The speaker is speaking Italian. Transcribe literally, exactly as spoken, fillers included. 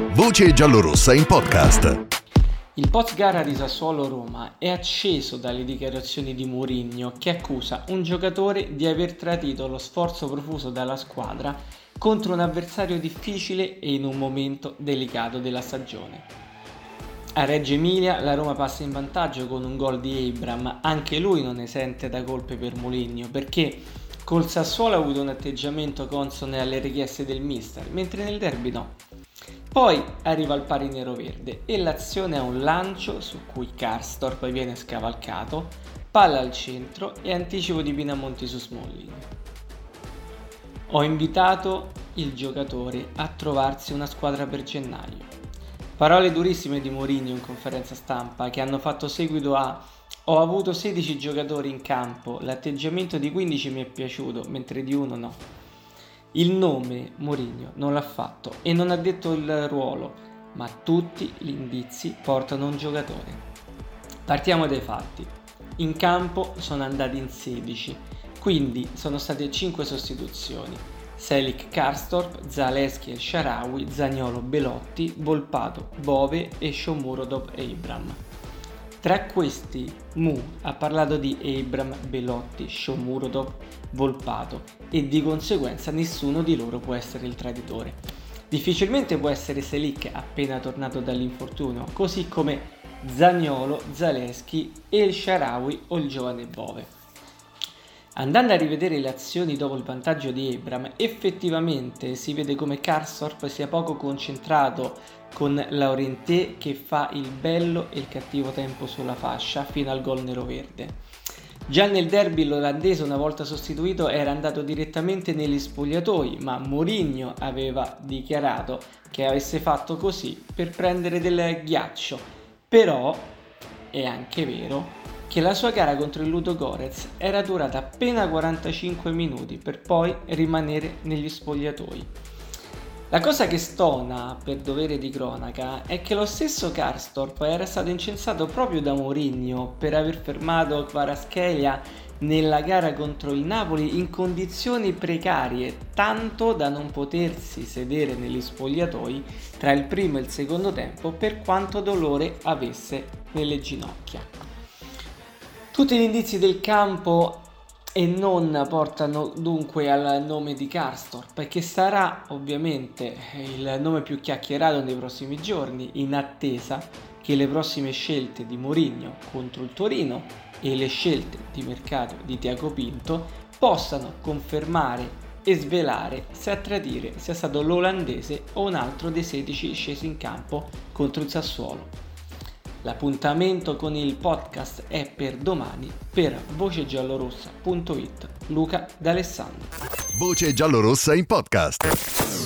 Voce giallorossa in podcast. Il post gara di Sassuolo-Roma è acceso dalle dichiarazioni di Mourinho, che accusa un giocatore di aver tradito lo sforzo profuso dalla squadra contro un avversario difficile e in un momento delicato della stagione. A Reggio Emilia la Roma passa in vantaggio con un gol di Abraham, anche lui non esente da colpe per Mourinho, perché col Sassuolo ha avuto un atteggiamento consone alle richieste del mister, mentre nel derby no. Poi arriva il pari nero-verde e l'azione ha un lancio su cui Karsdorp viene scavalcato, palla al centro e anticipo di Pinamonti su Smalling. Ho invitato il giocatore a trovarsi una squadra per gennaio. Parole durissime di Mourinho in conferenza stampa che hanno fatto seguito a ho avuto sedici giocatori in campo, l'atteggiamento di quindici mi è piaciuto, mentre di uno no. Il nome Mourinho non l'ha fatto e non ha detto il ruolo, ma tutti gli indizi portano un giocatore. Partiamo dai fatti. In campo sono andati in sedici, quindi sono state cinque sostituzioni. Selic, Karsdorp, Zalewski e Shaarawy, Zaniolo, Belotti, Volpato, Bove e Shomurodov Abraham. Tra questi Mu ha parlato di Abraham, Belotti, Shomurodov, Volpato e di conseguenza nessuno di loro può essere il traditore. Difficilmente può essere Selic appena tornato dall'infortunio, così come Zaniolo, Zalewski e il Shaarawy o il giovane Bove. Andando a rivedere le azioni dopo il vantaggio di Abraham, effettivamente si vede come Karsdorp sia poco concentrato con Laurentié che fa il bello e il cattivo tempo sulla fascia fino al gol nero-verde. Già nel derby l'olandese, una volta sostituito, era andato direttamente negli spogliatoi, ma Mourinho aveva dichiarato che avesse fatto così per prendere del ghiaccio. Però è anche vero che la sua gara contro il Ludogorets era durata appena quarantacinque minuti per poi rimanere negli spogliatoi. La cosa che stona, per dovere di cronaca, è che lo stesso Karsdorp era stato incensato proprio da Mourinho per aver fermato Kvaratskhelia nella gara contro il Napoli in condizioni precarie, tanto da non potersi sedere negli spogliatoi tra il primo e il secondo tempo per quanto dolore avesse nelle ginocchia. Tutti gli indizi del campo e non portano dunque al nome di Karsdorp, che sarà ovviamente il nome più chiacchierato nei prossimi giorni, in attesa che le prossime scelte di Mourinho contro il Torino e le scelte di mercato di Tiago Pinto possano confermare e svelare se a tradire sia stato l'olandese o un altro dei sedici scesi in campo contro il Sassuolo. L'appuntamento con il podcast è per domani. Per voce giallorossa punto it, Luca D'Alessandro. Voce giallorossa in podcast.